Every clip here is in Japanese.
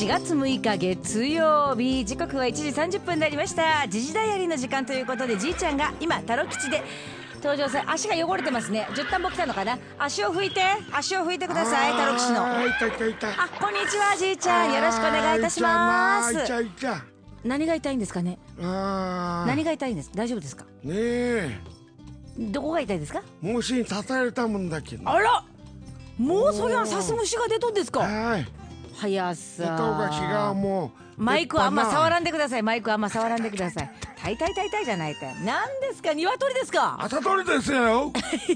4月6日月曜日、時刻は1時30分になりました。時事ダイアリーの時間ということで、じいちゃんが今タロ吉で登場され、足が汚れてますね。10田んぼ来たのかな。足を拭いてください。タロ吉の。 いた。 あ、こんにちはじいちゃん、よろしくお願いいたします。何が痛いんですかね。何が痛いんです。大丈夫ですかねえ。 どこが痛いですか。 虫に刺されたもんだけど。 あら、もうそりゃ刺す虫が出とんですか。 はい。 早さ。 音が違う。もうマイクあんま触らんでください。マイクあんま触らんでください。痛いじゃないか。何ですか、鶏ですか。 朝鳥ですよ。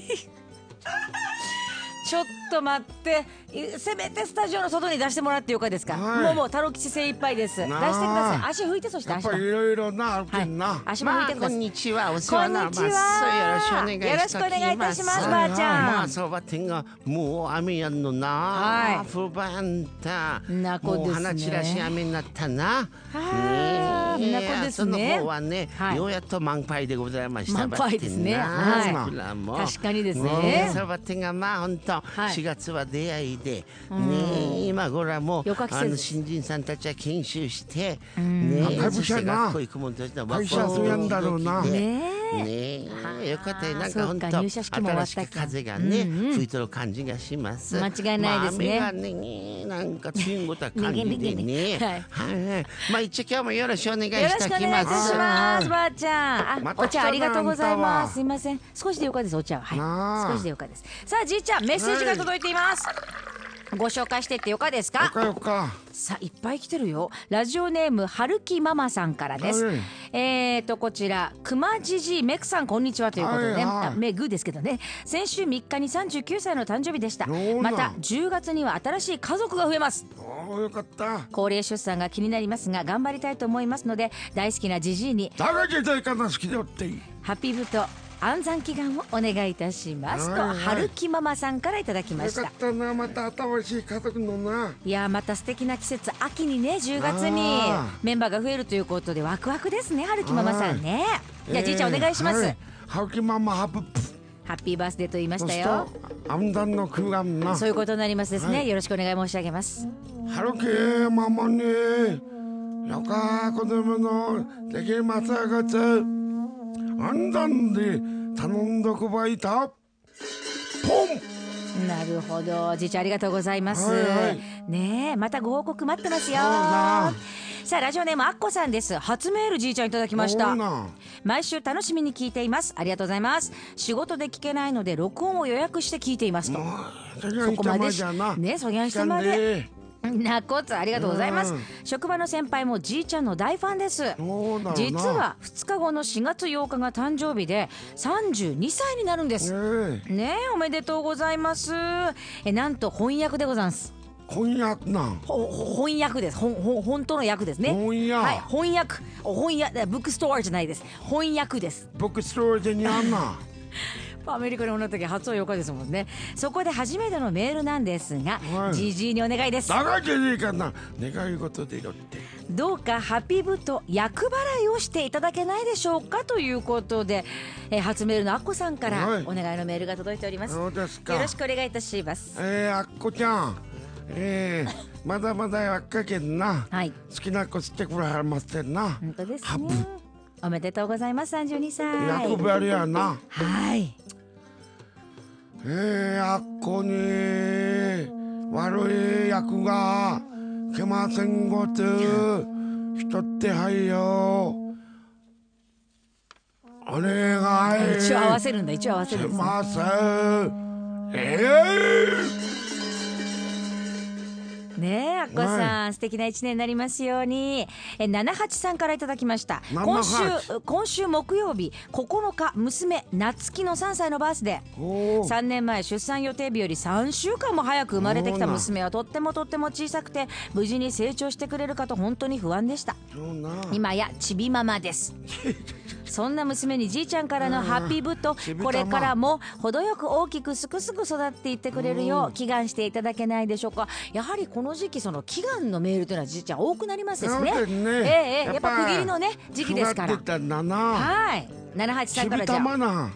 ちょっと待って、せめてスタジオの外に出してもらってよかですか。もうタロ吉精一杯です。出してください。足拭いて、そして足もいろいろなあるけんな。 足も拭いてください。 こんにちは、お世話になります。よろしくお願いします。 よろしくお願いいたします、ばあちゃん。 まあそうばてんがもう雨やんのな。ふばんた。もう花散らし雨になったな。その方はね、ようやっと満杯でございました。 満杯ですね。確かにですね。 そばてんがまあ本当4月は出会いでね、今頃はもう新人さんたちは研修してね、そして学校行くもんたちの会社そうやんだろうな。 ねえ、よかったよ。なんか本当新しく風がね吹いてる感じがします。 間違いないですね。 雨がね、なんか梅雨ごた感じでね。まあ一応今日もよろしくお願いしてきます。 よろしくお願いいたします、ばあちゃん。お茶ありがとうございます。すいません、少しでよかです。お茶は少しでよかです。さあじいちゃん、メッセージが届いています。ご紹介してってよかですか。さあいっぱい来てるよ。ラジオネームはるきママさんからです。こちらくまじじめくさん、こんにちはということでね、めぐですけどね、先週3日に39歳の誕生日でした。また10月には新しい家族が増えます。 よかった。 高齢出産が気になりますが頑張りたいと思いますので、大好きなじじいにハッピーブと安産祈願をお願いいたしますと、はるきママさんからいただきました。 よかったな、また新しい家族のな。 いや、また素敵な季節、秋にね、10月にメンバーが増えるということでワクワクですね、はるきママさんね。じゃあじいちゃんお願いします。 はるきママハッピーバースデーと言いましたよ。そういうことになりますですね。よろしくお願い申し上げます。 はるきママによか子供のできますがつ安産で頼んどくばいた。ポン。なるほど、じいちゃんありがとうございます。ねえ、またご報告待ってますよ。さあラジオネームあっこさんです。初メールじいちゃんいただきました。毎週楽しみに聞いています。ありがとうございます。仕事で聞けないので録音を予約して聞いていますと。そこまでね、そぎゃんしてまでなこつありがとうございます。職場の先輩もじいちゃんの大ファンです。実は2日後の4月8日が誕生日で32歳になるんですね。おめでとうございます。なんと翻訳でございます。 翻訳なん。 翻訳です。本当の訳ですね。はい、翻訳ブックストアじゃないです。翻訳です。 ブックストアじゃにゃんな。 アメリカにおった時初8日ですもんね。そこで初めてのメールなんですが、じじいにお願いです。 長じゃねえかな、願い事でよって。 どうかハピブと厄払いをしていただけないでしょうかということで、初メールのあっこさんからお願いのメールが届いております。 そうですか。 よろしくお願いいたします。 あっこちゃん、まだまだ若けんな、好きな子してくれはりますってんな。 本当ですね。おめでとうございます。32歳。 役割やな。 はい。 あっこに悪い役が来ませんごと人ってはいよお願い。 一応合わせるんだ。一応合わせるんです。 します。 ねえ、あっこさん、素敵な一年になりますように。78さんからいただきました。今週木曜日9日、娘夏希の3歳のバースデー。3年前出産予定日より3週間も早く生まれてきた娘はとっても小さくて無事に成長してくれるかと本当に不安でした。今やちびママです。そんな娘にじいちゃんからのハッピーブッド、これからも程よく大きくすくすく育っていってくれるよう祈願していただけないでしょうか。やはりこの時期その祈願のメールというのはじいちゃん多くなりますですね。やっぱ区切りのね時期ですから。はい、78さんからじゃあ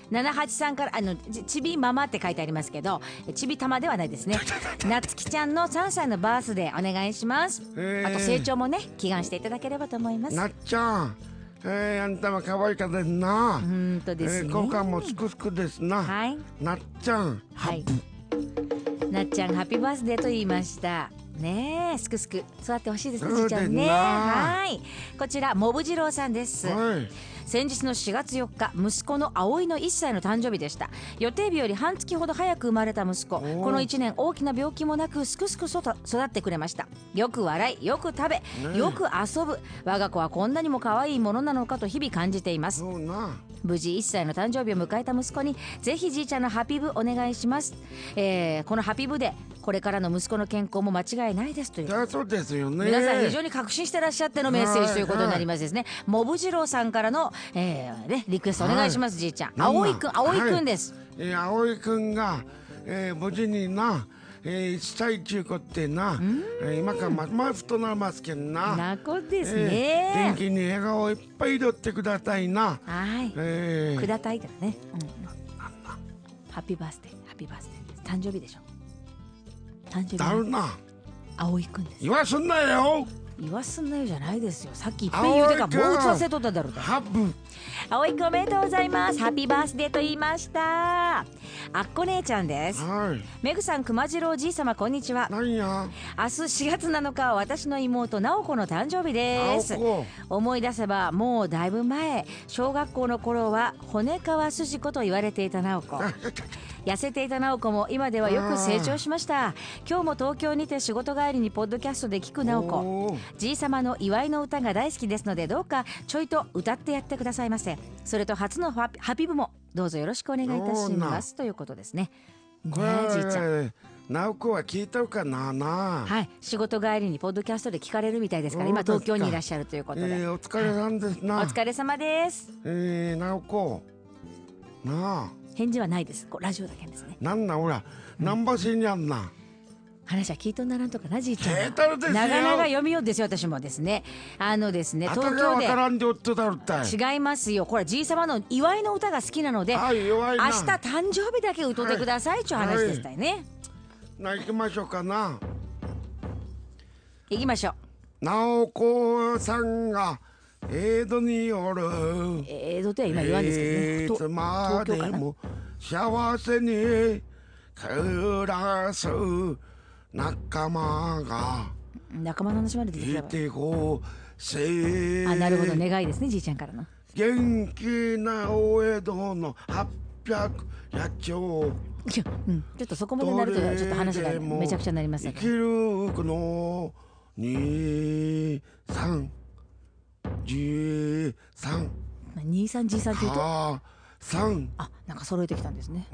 78さんからちびママって書いてありますけど、ちびたまではないですね。なつきちゃんの3歳のバースデーお願いします。あと成長もね祈願していただければと思います。 なっちゃん、あんたは可愛い方ですな。 ですね。 好感もすくすくですな。 はい。 なっちゃん、 はい。なっちゃんハッピーバースデーと言いました。ねえ、すくすく育ってほしいですね、じいちゃんね。はい。こちらモブ次郎さんです。はい。先日の4月4日、息子の葵の1歳の誕生日でした。予定日より半月ほど早く生まれた息子、この1年大きな病気もなくすくすく育ってくれました。よく笑い、よく食べ、よく遊ぶ。我が子はこんなにも可愛いものなのかと日々感じています。無事1歳の誕生日を迎えた息子にぜひじいちゃんのハピブお願いします。このハピブでこれからの息子の健康も間違いないですという。 そうですよね。 皆さん非常に確信してらっしゃってのメッセージということになりますですね。モブ次郎さんからの、リクエストお願いします、じいちゃん。葵くんです。 葵くんが、無事にな、1歳中こってな、今からますとなりますけんな。 なこですね。 元気に笑顔いっぱい彩ってくださいな。 はい。くださいだね。ハッピーバースデー、ハッピーバースデーです。誕生日でしょ。誕生日。 だるな。 葵くんです。 言わすんなよ。 言わすんなよじゃないですよ。さっきいっぺん言うてからもう打ち合わせとっただろう。葵くんおめでとうございます。ハッピーバースデーと言いました。あっこ姉ちゃんです。めぐさん、熊次郎じいさまこんにちは。 何や。 明日4月7日は私の妹直子の誕生日です。思い出せばもうだいぶ前、小学校の頃は骨川筋子と言われていた直子。痩せていた直子も今ではよく成長しました。今日も東京にて仕事帰りにポッドキャストで聞く直子。じいさまの祝いの歌が大好きですので、どうかちょいと歌ってやってくださいませ。それと初のハピブもどうぞよろしくお願いいたしますということですね。ねえ、じいちゃん。 直子は聞いたかな。 はい、仕事帰りにポッドキャストで聞かれるみたいですから、今東京にいらっしゃるということで。 お疲れさんですな。 お疲れ様です。 直子なあ。 返事はないです。ラジオだけですね。 なんなほら、何ばしにあんな。 話は聞いとんならんとかな、じいちゃん。 長 々読みようですよ、私もですね。ですね、東京で。違いますよ。これじいさまの祝いの歌が好きなので、明日誕生日だけ歌ってくださいという話でしたよね。 行きましょうかな。 行きましょう。直子さんが江戸による。 江戸って今言わんですけどね。 いつまでも幸せに暮らす仲間の話まで出てきた。 いてほしい。 なるほど、願いですね、じいちゃんからの。 元気なお江戸の800野鳥。 ちょっとそこまでなるとちょっと話がめちゃくちゃになりますね。 生きるの23 G3 23 G3 って言うと 3。 なんか揃えてきたんですね。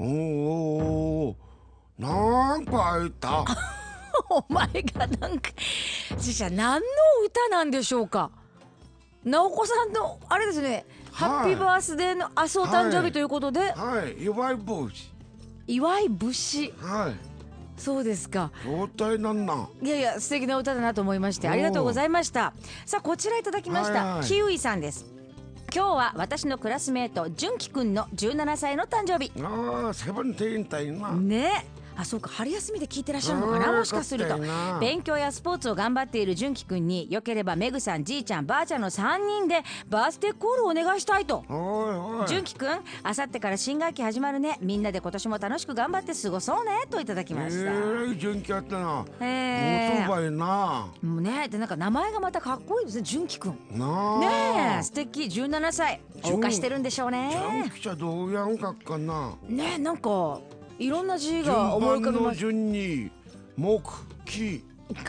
なんか言ったお前がなんかじいちゃん何の歌なんでしょうか。直子さんのあれですね、ハッピーバースデーの明日お誕生日ということで、 祝い節。 祝い節。そうですか。 状態なんなん。 いや素敵な歌だなと思いまして、ありがとうございました。さあこちらいただきました、キウイさんです。今日は私のクラスメート純喜くんの17歳の誕生日。 セブンティーンたいな。 ね。そうか、春休みで聞いてらっしゃるのかな、もしかすると。勉強やスポーツを頑張っている純喜くんに、よければめぐさん、じいちゃん、ばあちゃんの3人でバースデーコールをお願いしたいと。純喜くん、あさってから新学期始まるね。みんなで今年も楽しく頑張って過ごそうねといただきました。 純喜あったな。もうそうばいな。 もうね、でなんか名前がまたかっこいいですね、純喜くん。 ねえ、素敵。17歳謳歌してるんでしょうね。 純喜ちゃんどうやんかっかな。 ね、なんかいろんな字が思い浮かびます。 順に木木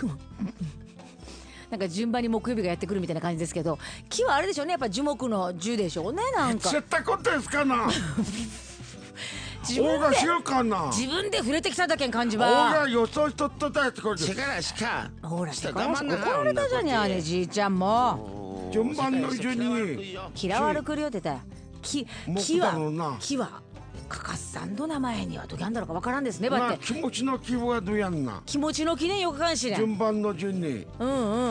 なんか順番に木曜日がやってくるみたいな感じですけど、木はあれでしょうね、やっぱ樹木の樹でしょうね。なんか知ったことですかな。自分で触れてきただけん感じは。 俺が予想しとっただってこれ力しか。 ほら怒られたじゃにゃね、じいちゃんも。 順番の順に嫌われくるよって言ったら、木はかかっさんの名前にはどぎゃんだろうかわからんですね。 気持ちの気はどやんな。 気持ちの記念よくかんしね。 順番の順に。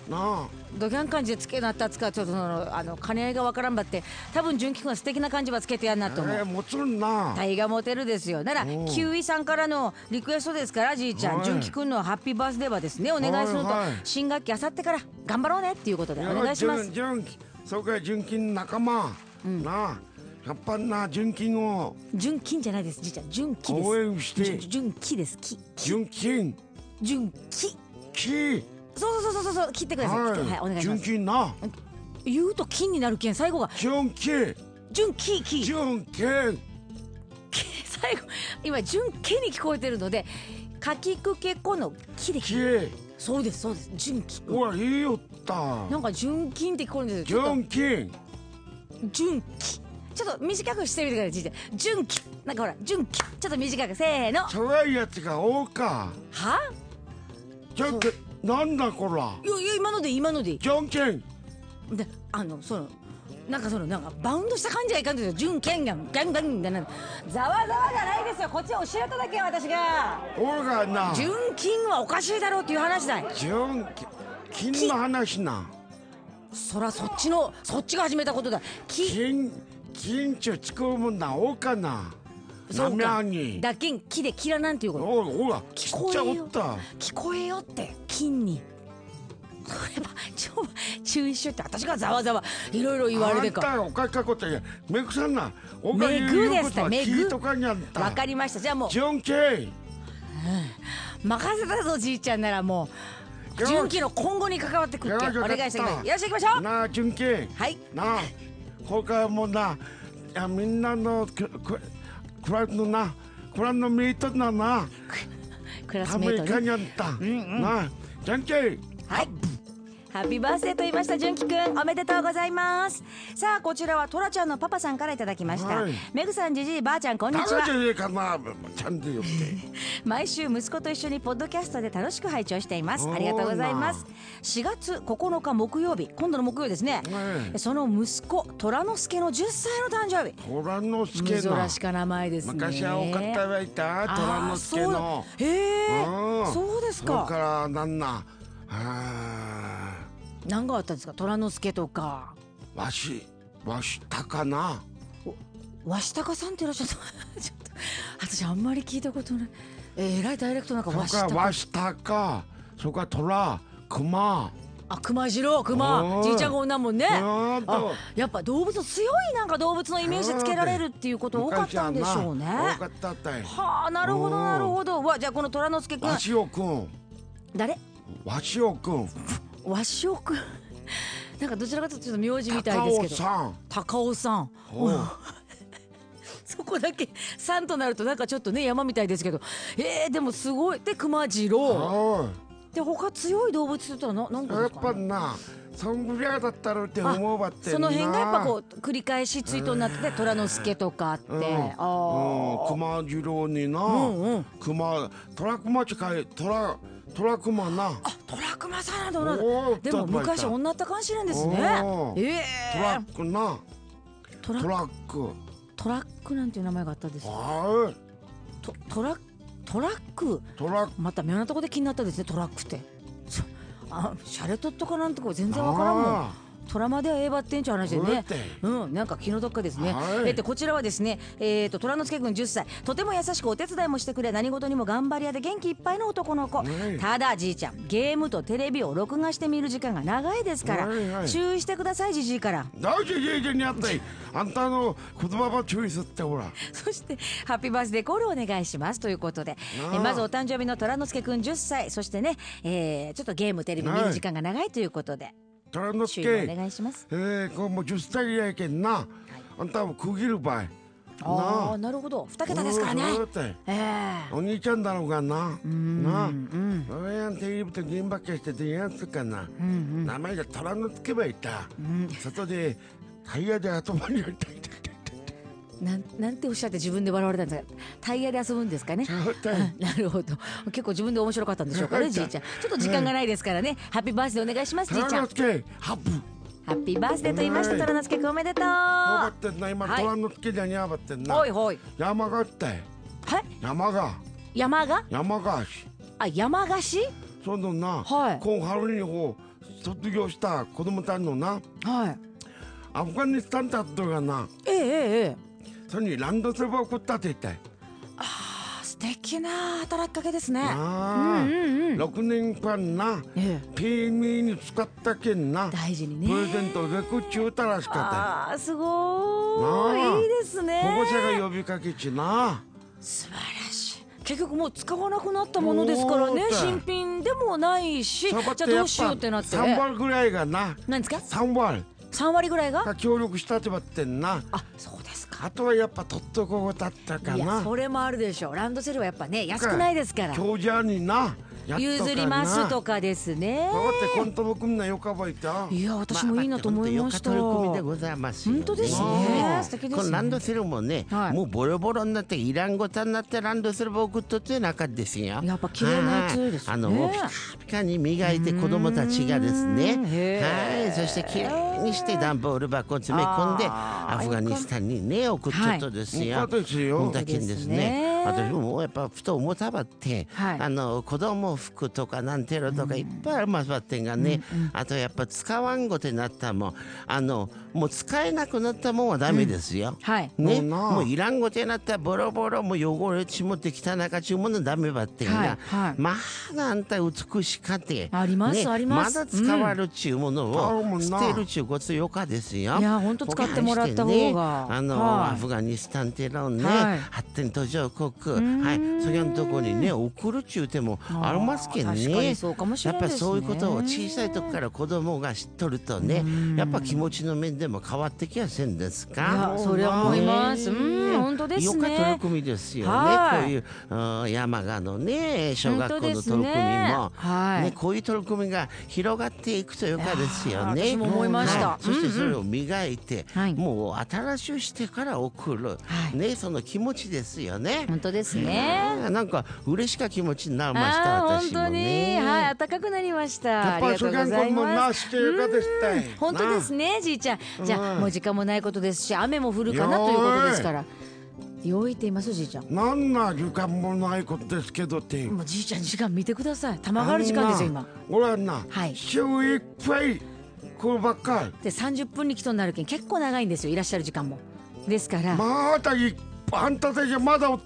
なあどぎゃん感じでつけなったつかちょっと兼ね合いがわからんばって多分純喜くんは素敵な感じはつけてやんなと思う。 もちろんなタイがモテるですよ。ならキウイさんからのリクエストですからじいちゃん、純喜くんのハッピーバースデーはですねお願いすると、新学期あさってから頑張ろうねっていうことでお願いします。 そうか純金仲間、なあやっぱな純金を純金じゃないですじいちゃん、純喜です。 応援して純喜です。 純金純喜そう切ってください。はい、お願いします。 純金な言うと金になるけん最後が純金純喜純金最後今純喜に聞こえてるのでかきくけこの木でそうです純喜。 うわいいよったなんか純金って聞こえるんですよ。 純金純喜ちょっと短くしてみてください。じいちゃん純喜なんかほら純喜ちょっと短くせーの。 それいやつが多かはちょっとなんだこらいや今のでいい純金でなんかバウンドした感じがいかんですよ。純金がガンガンみたいなざわざわじゃないですよ。こっち教えただけ私が俺がな純金はおかしいだろうっていう話だい。 純金の話なそらそっちが始めたことだ。 金ちゅ作るもんなおかなそうかにだけん木で切らなんていうことおら聞こえよった聞こえよって金にこれは注意しよって私がざわざわいろいろ言われてかあんたおかしかことやめぐさんなおか言うことは聞いとかにゃったわかりました。じゃあもう純金任せたぞじいちゃんならもう純喜の今後に関わってくるけんお願いしてください。よし行きましょうなあ純金はいなあこれからもなみんなのクラスのメイトなクラスメイトためかにゃったなあ純金はいハッピーバースデーと言いました純喜くんおめでとうございます。さあこちらはトラちゃんのパパさんからいただきました、めぐさんじじいばあちゃんこんにちは。 ちゃんとよって毎週息子と一緒にポッドキャストで楽しく拝聴しています。ありがとうございます。4月9日木曜日今度の木曜ですね、その息子虎之助の10歳の誕生日。 虎之助の珍しか名前ですね。 昔は多かったわいた虎之助のへえそうですか。 それからなんな何があったんですか。虎之助とかわしたかなわしたかさんっていらっしゃったちょっと私あんまり聞いたことない。えらいダイレクトなんかわしたかそれから虎熊熊次郎熊じいちゃんが女もんね。やっぱ動物強いなんか動物のイメージつけられるっていうこと多かったんでしょうね。 多かったったい。 はあなるほどなるほど。じゃあこの虎之助くんわしおくん誰わしおくんなんかどちらかというとちょっと名字みたいですけど高尾さんそこだけさんとなるとなんかちょっとね山みたいですけどでもすごいで熊次郎で他強い動物って言ったら何かやっぱなそんぐらいだったらって思うばってんな。 その辺がやっぱこう繰り返し追悼になってて虎之助とかあって熊次郎にな熊虎熊近い虎熊な虎熊さんなんだ。でも昔女ったかもしれんですね。 トラックなトラックなんていう名前があったんですトラックまた妙なとこで気になったですね。トラックってシャレとっとかなんとか全然わからんもん。トラマではええばってんちゃう話でね。なんか気の毒かですね。こちらはですね虎之助君10歳とても優しくお手伝いもしてくれ何事にも頑張り屋で元気いっぱいの男の子。ただじいちゃんゲームとテレビを録画して見る時間が長いですから注意してくださいじじいから。 大事じいちにあったいあんたの言葉は注意すってほら。 そしてハッピーバースデーコールお願いしますということでまずお誕生日の虎之助君10歳そしてねちょっとゲームテレビ見る時間が長いということで虎之助お願いします。 これもう10歳やけんなあんたも区切るばいなるほど2桁ですからね。 お兄ちゃんだろうがな俺やんテレビとゲームばっかりしててやつかな名前が虎之助ばいた外でタイヤで遊ばにやりたいなんておっしゃって自分で笑われたんですか。タイヤで遊ぶんですかね。なるほど結構自分で面白かったんでしょうかねじいちゃん。ちょっと時間がないですからねハッピーバースデーお願いしますじいちゃん。 虎之助ハッピーバースデーと言いました虎之助君おめでとう。 ばってんな今虎之助じゃにゃばってんな。 おいおい山があったい山が山が山がし山菓子そのな今春に卒業した子供たちのな、 はい、 アフガニスタンだったがな、それにランドセルを送ったって言ったい。 素敵な働きかけですね。 6年間な、PME に使ったけんな、 大事にね、 プレゼントでくちゅうたらしかった。 すごいいいですね。 保護者が呼びかけちな。 素晴らしい。結局もう使わなくなったものですからね、新品でもないし、じゃあどうしようってなって 3割ぐらいがな、 何ですか 3割ぐらいが協力したってばってんな。 そうですか。 あとはやっぱ取っとこうだったかな。 いやそれもあるでしょう。ランドセルはやっぱね安くないですから、 長者にな譲りますとかですね。 だってコントも組んなよかばいた。 いや私もいいなと思いました。 取り組みでございますよね。 本当ですね。素敵ですね。 このランドセルもね、もうボロボロになっていらんごたになってランドセルを送っとって中ですよ。 やっぱ綺麗なやつですね。 もうピカピカに磨いて子供たちがですね、そして綺麗にして段ボール箱を詰め込んでアフガニスタンにね送っちゃったですよ。だけんですね。私もやっぱふと思ったばって、子供服とかなんていうのとかいっぱいありますばってんがね、あとやっぱ使わんごてなったもん、もう使えなくなったもんはダメですよ。ね、もういらんごてなったらボロボロもう汚れちもって汚かちゅうものダメばってんが、まだあんた美しかてありますあります。まだ使わるちゅうものを捨てるちゅうことよかですよ。 いや本当使ってもらった方が、 アフガニスタンっていうのね、発展途上国、そういうとこにね送るちゅうてもありますけどね。やっぱりそういうことを小さい時から子供が知っとるとね、やっぱ気持ちの面でも変わってきやせんですか。 それは思います。本当ですね。 よか取り組みですよね。こういう山鹿のね小学校の取り組みもね、こういう取り組みが広がっていくとよかですよね。 私も思いました。 そしてそれを磨いて、もう新しくしてから送るね、その気持ちですよね。 本当ですね。 なんか嬉しか気持ちになりました。私もね。 暖かくなりました。 ありがとうございます。 本当ですね、じいちゃん。じゃあもう時間もないことですし、雨も降るかなということですから。よいって言いますじいちゃん。 なんな時間もないことですけどって。 もうじいちゃん時間見てください。玉がある時間ですよ今。 俺はな、週いっぱいこればっかり。 で30分に来となるけん結構長いんですよ。いらっしゃる時間も。ですから。 またあんたたちまだおって。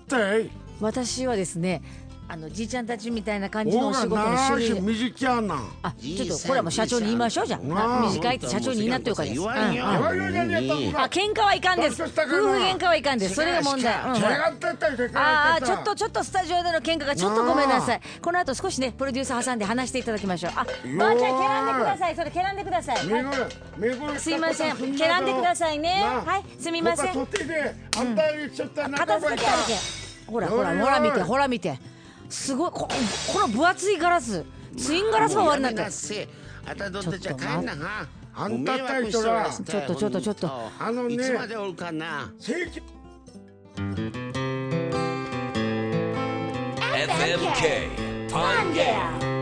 私はですね。じいちゃんたちみたいな感じのお仕事の種類。 短いな。 ちょっとこれはもう社長に言いましょうじゃあ。短いって社長に言いなってよかです。喧嘩はいかんです。夫婦喧嘩はいかんです。それが問題。ちょっとスタジオでの喧嘩がちょっとごめんなさい。この後少しねプロデューサー挟んで話していただきましょう。ばあちゃん蹴らんでください。それ蹴らんでください。すいません。蹴らんでくださいね。はいすみません。片付けあるけん。ほら見て。すごいこの分厚いガラスツインガラスが割れなって。 あたどってちゃ帰んなは。 あんたたいとらちょっとねいつまでおるかな。 FMK パンゲア